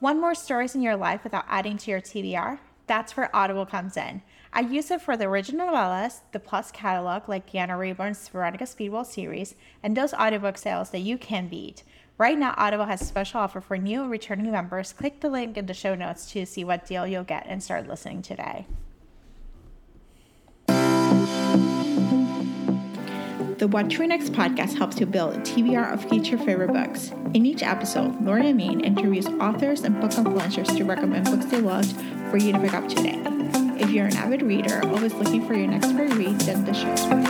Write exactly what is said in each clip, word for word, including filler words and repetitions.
Want more stories in your life without adding to your T B R? That's where Audible comes in. I use it for the original novellas, the Plus catalog like Deanna Rayburn's Veronica Speedwell series, and those audiobook sales that you can beat. Right now, Audible has a special offer for new and returning members. Click the link in the show notes to see what deal you'll get and start listening today. The What to Read Next podcast helps you build a T B R of future favorite books. In each episode, Lori and Maine interviews authors and book influencers to recommend books they loved for you to pick up today. If you're an avid reader, always looking for your next great read, then the show's for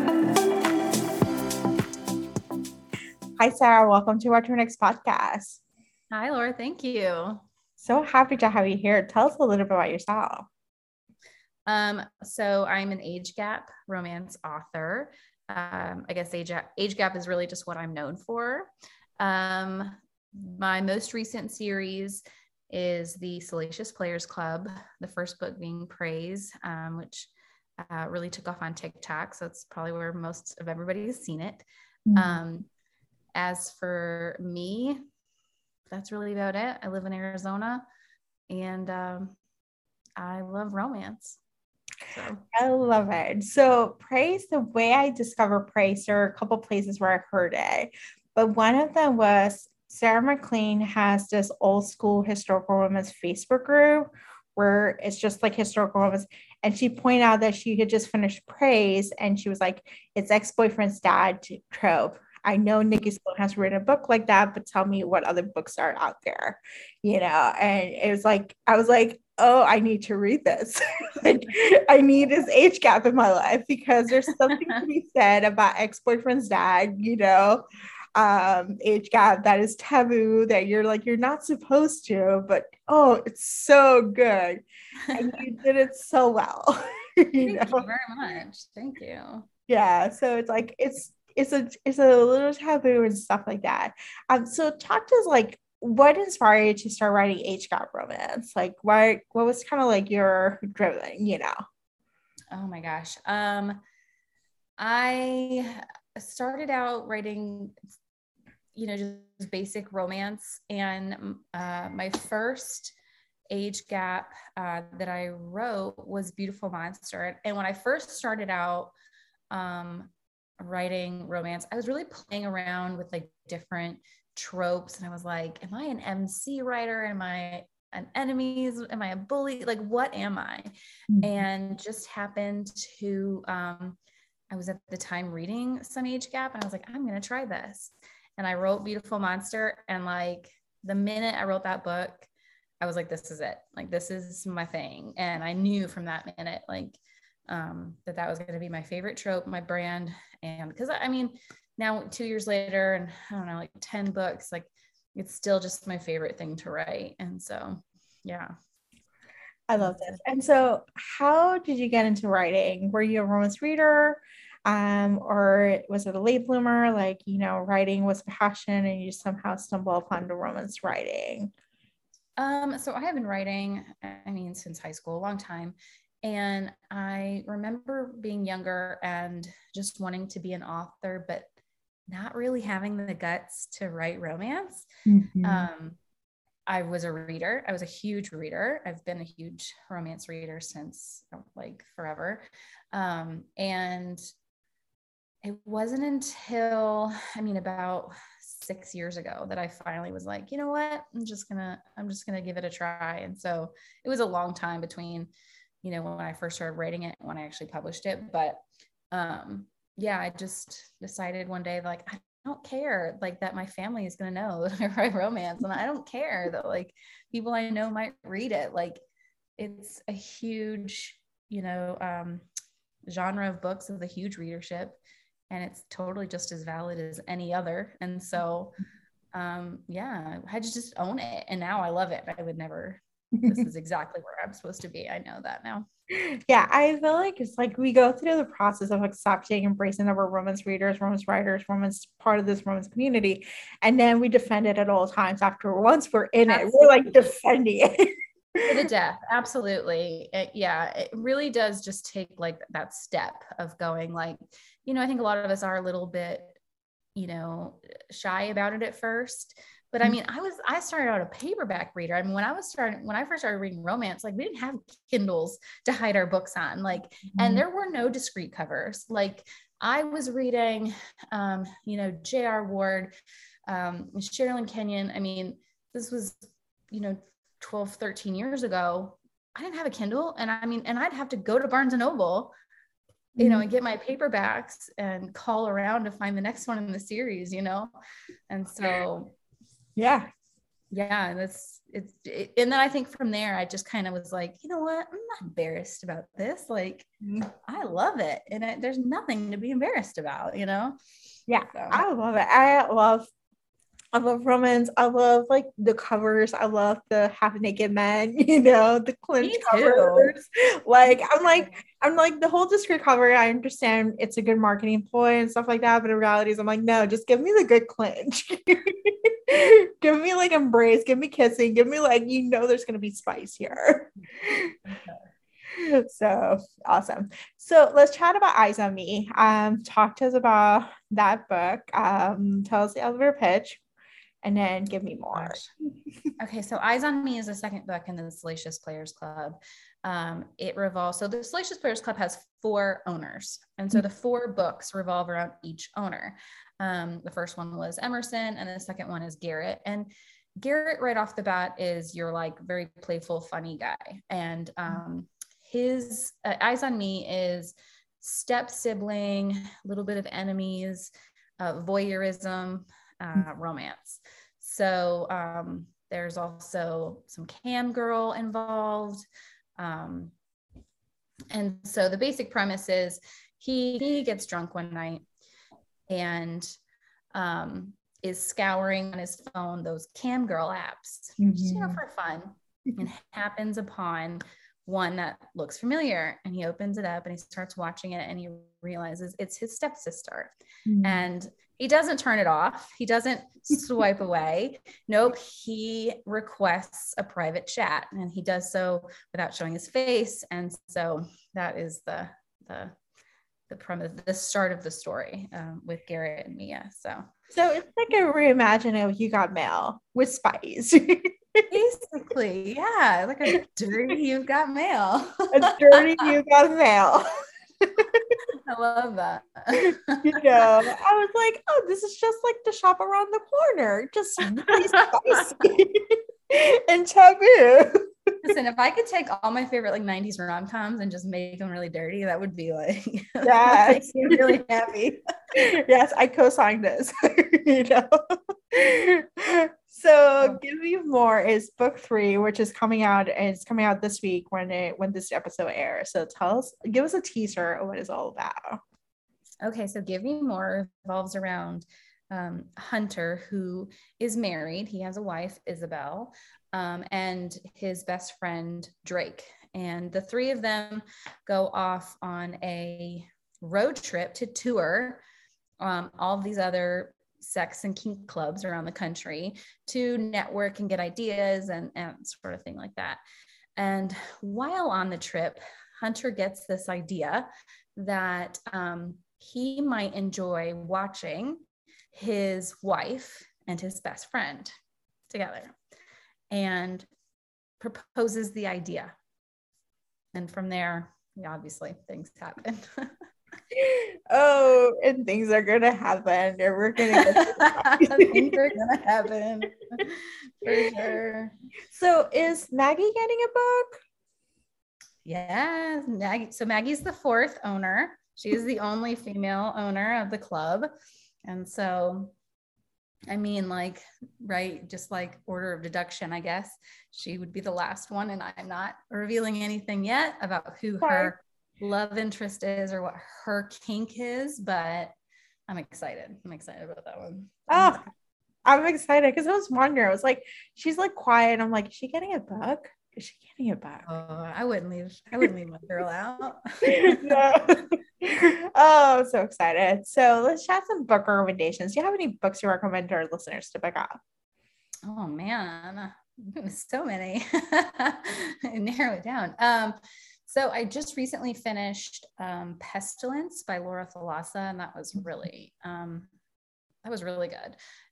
you. Hi, Sarah. Welcome to What to Read Next podcast. Hi, Laura. Thank you. So happy to have you here. Tell us a little bit about yourself. Um, so I'm an age gap romance author. Um, I guess age, age gap is really just what I'm known for. Um, my most recent series is the Salacious Players Club, the first book being Praise, um, which uh, really took off on TikTok. So it's probably where most of everybody has seen it. Mm-hmm. Um, as for me, that's really about it. I live in Arizona and um, I love romance. So. I love it. So Praise, the way I discovered Praise, there are a couple places where I heard it, but one of them was Sarah MacLean has this old school historical romance Facebook group where it's just like historical romance. And she pointed out that she had just finished Praise and she was like, it's ex-boyfriend's dad trope. I know Nikki Sloan has written a book like that, but tell me what other books are out there, you know? And it was like, I was like, oh, I need to read this. Like, I need this age gap in my life because there's something to be said about ex-boyfriend's dad, you know, um, age gap that is taboo, that you're like, you're not supposed to, but oh, it's so good. And you did it so well. you Thank know? you very much. Thank you. Yeah. So it's like, it's, it's a, it's a little taboo and stuff like that. Um, so talk to us, like, what inspired you to start writing age gap romance? Like, what, what was kind of like your driven, you know? Oh my gosh. Um, I started out writing, you know, just basic romance. And uh, my first age gap uh, that I wrote was Beautiful Monster. And when I first started out um, writing romance, I was really playing around with like different tropes. And I was like, am I an M C writer? Am I an enemies? Am I a bully? Like, what am I? Mm-hmm. And just happened to, um, I was at the time reading some age gap and I was like, I'm going to try this. And I wrote Beautiful Monster. And like the minute I wrote that book, I was like, this is it. Like, this is my thing. And I knew from that minute, like, um, that that was going to be my favorite trope, my brand. And because I mean, now two years later and I don't know, like ten books, like it's still just my favorite thing to write. And so, yeah. I love this. And so how did you get into writing? Were you a romance reader? Um, or was it a late bloomer? Like, you know, writing was passion and you somehow stumble upon the romance writing? Um, so I have been writing, I mean, since high school, a long time. And I remember being younger and just wanting to be an author, but not really having the guts to write romance. Mm-hmm. Um, I was a reader. I was a huge reader. I've been a huge romance reader since like forever. Um, and it wasn't until, I mean, about six years ago that I finally was like, you know what, I'm just gonna, I'm just gonna give it a try. And so it was a long time between, you know, when I first started writing it, when I actually published it. But, um, yeah, I just decided one day, like, I don't care, like, that my family is going to know that I write romance. And I don't care that, like, people I know might read it. Like, it's a huge, you know, um, genre of books with a huge readership. And it's totally just as valid as any other. And so, um, yeah, I had to just own it. And now I love it. I would never, this is exactly where I'm supposed to be. I know that now. Yeah, I feel like it's like we go through the process of accepting, embracing that we're romance readers, romance writers, romance part of this romance community, and then we defend it at all times. After once we're in Absolutely. It, we're like defending it. To the death. Absolutely. It, yeah, it really does just take like that step of going like, you know, I think a lot of us are a little bit, you know, shy about it at first, But I mean, I was, I started out a paperback reader. I mean, when I was starting, when I first started reading romance, like we didn't have Kindles to hide our books on, like, mm-hmm. and there were no discrete covers. Like I was reading, um, you know, J R. Ward, um, Sherilyn Kenyon. I mean, this was, you know, twelve, thirteen years ago. I didn't have a Kindle. And I mean, and I'd have to go to Barnes and Noble, you mm-hmm. know, and get my paperbacks and call around to find the next one in the series, you know? And so yeah. Yeah. That's it's, it, and then I think from there, I just kind of was like, you know what? I'm not embarrassed about this. Like, I love it. And I, there's nothing to be embarrassed about, you know? Yeah. So. I love it. I love, I love romance. I love like the covers. I love the half naked men, you know, the clinch covers. Like, I'm like, I'm like the whole discreet cover. I understand it's a good marketing ploy and stuff like that. But in reality, I'm like, no, just give me the good clinch. Give me like embrace, give me kissing, give me like, you know, there's going to be spice here. Okay. So awesome. So let's chat about Eyes on Me. Um, talk to us about that book. Um, tell us the elevator pitch. And then give me more. Okay, so Eyes on Me is the second book in the Salacious Players Club. Um, it revolves, so the Salacious Players Club has four owners. And so the four books revolve around each owner. Um, the first one was Emerson, and the second one is Garrett. And Garrett, right off the bat, is your like very playful, funny guy. And um, his uh, Eyes on Me is step sibling, a little bit of enemies, uh, voyeurism, uh, romance. So um, there's also some cam girl involved. Um, and so the basic premise is he, he gets drunk one night and um, is scouring on his phone those cam girl apps, mm-hmm. just, you know, for fun, and happens upon one that looks familiar, and he opens it up and he starts watching it, and he realizes it's his stepsister. Mm-hmm. And he doesn't turn it off. He doesn't swipe away. Nope. He requests a private chat, and he does so without showing his face. And so that is the, the, the premise, the start of the story um, with Garrett and Mia. So, so it's like a reimagining of You Got Mail with spice. Basically, yeah, like a dirty You Got Mail. A dirty You Got Mail. I love that. You know, I was like, oh, this is just like the shop around the corner, just really spicy and taboo. Listen, if I could take all my favorite like nineties rom-coms and just make them really dirty, that would be like, yes, really happy. Yes, I co-signed this. You know. So Give Me More is book three, which is coming out, and it's coming out this week when it when this episode airs. So tell us, give us a teaser of what it's all about. Okay, so Give Me More revolves around um, Hunter, who is married. He has a wife, Isabel, um, and his best friend, Drake. And the three of them go off on a road trip to tour um, all of these other sex and kink clubs around the country to network and get ideas and, and sort of thing like that. And while on the trip, Hunter gets this idea that um, he might enjoy watching his wife and his best friend together, and proposes the idea. And from there, obviously, things happen. Oh, and things are gonna happen, and we're gonna get things are gonna happen for sure. So, is Maggie getting a book? Yeah, Maggie. So Maggie's the fourth owner. She is the only female owner of the club, and so, I mean, like, right, just like order of deduction, I guess she would be the last one, and I'm not revealing anything yet about who Sorry. her love interest is or what her kink is, but I'm excited. I'm excited about that one. Oh, I'm excited because I was wondering. I was like, she's like quiet. I'm like, is she getting a book? Is she getting a book? Oh, I wouldn't leave. I wouldn't leave my girl out. No. Oh, I'm so excited. So let's chat some book recommendations. Do you have any books you recommend to our listeners to pick up? Oh man, so many. Narrow it down. Um, So I just recently finished um, Pestilence by Laura Thalassa, and that was really, um, that was really good.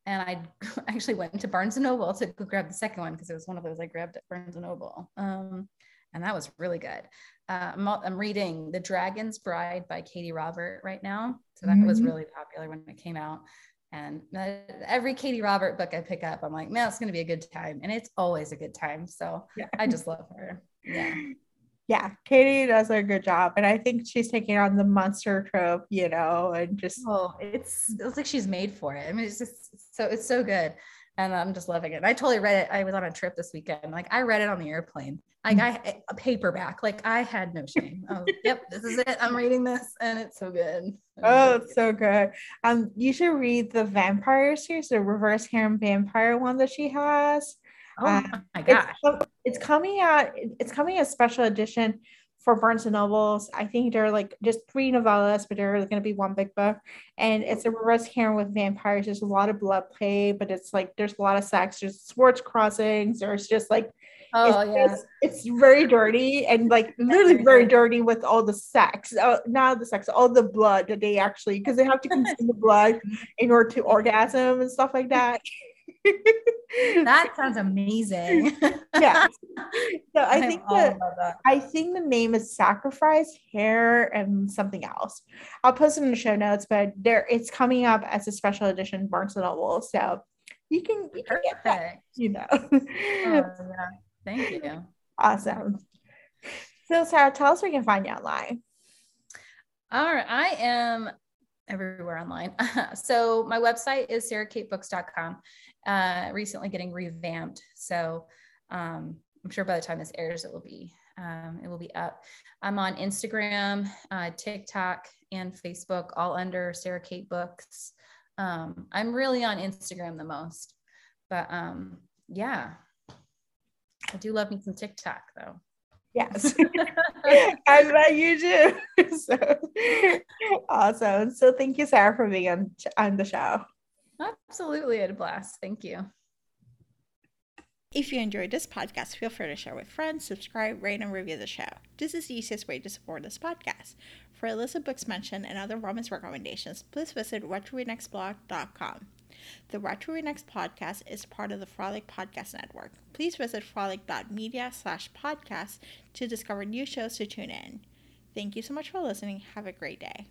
and I actually went to Barnes and Noble to go grab the second one because it was one of those I grabbed at Barnes and Noble. Um, and that was really good. Uh, I'm, I'm reading The Dragon's Bride by Katie Robert right now. So that mm-hmm. was really popular when it came out. And every Katie Robert book I pick up, I'm like, man, it's going to be a good time. And it's always a good time. So yeah. I just love her. Yeah. Yeah. Katie does a good job. And I think she's taking on the monster trope, you know, and just. Oh, it's, it's like she's made for it. I mean, it's just so, it's so good. And I'm just loving it. I totally read it. I was on a trip this weekend. Like I read it on the airplane. Like I, a paperback. Like I had no shame. I was, yep, this is it. I'm reading this, and it's so good. Oh, it's so good. Um, you should read the vampire series, the reverse harem vampire one that she has. Oh um, my gosh! It's, it's coming out. It's coming as special edition for Barnes and Nobles. I think they're like just three novellas, but they're going to be one big book. And it's a reverse harem with vampires. There's a lot of blood play, but it's like there's a lot of sex. There's swords crossings. There's just like. Oh it's, yeah, just, it's very dirty and like literally very dirty with all the sex, uh, not the sex, all the blood that they actually, because they have to consume the blood in order to orgasm and stuff like that. That sounds amazing. Yeah. So I think that, that I think the name is Sacrifice, Hair, and something else. I'll post it in the show notes, but there it's coming up as a special edition Barnes and Noble, so you can you can get that, you know. Oh, yeah. Thank you. Awesome. So Sarah, tell us where you can find you online. All right. I am everywhere online. So my website is sarah kate books dot com. Uh, recently getting revamped. So um, I'm sure by the time this airs, it will be um, it will be up. I'm on Instagram, uh, TikTok, and Facebook, all under Sarah Kate Books. Um, I'm really on Instagram the most, but um, yeah. I do love me some TikTok though. Yes. I bet you do. So, awesome. So thank you, Sarah, for being on, on the show. Absolutely. I had a blast. Thank you. If you enjoyed this podcast, feel free to share with friends, subscribe, rate, and review the show. This is the easiest way to support this podcast. For a list of books mentioned and other romance recommendations, please visit what to read next blog dot com. The What to Read Next podcast is part of the Frolic Podcast Network. Please visit frolic dot media slash podcast to discover new shows to tune in. Thank you so much for listening. Have a great day.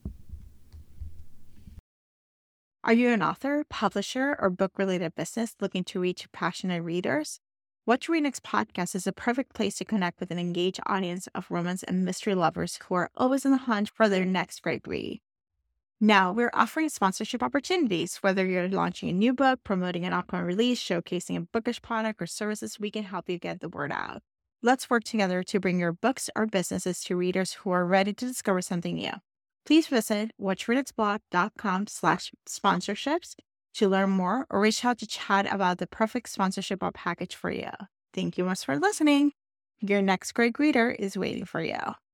Are you an author, publisher, or book-related business looking to reach passionate readers? What to Read Next podcast is a perfect place to connect with an engaged audience of romance and mystery lovers who are always on the hunt for their next great read. Now, we're offering sponsorship opportunities. Whether you're launching a new book, promoting an upcoming release, showcasing a bookish product or services, we can help you get the word out. Let's work together to bring your books or businesses to readers who are ready to discover something new. Please visit what to read next blog dot com slash sponsorships to learn more or reach out to chat about the perfect sponsorship or package for you. Thank you much for listening. Your next great reader is waiting for you.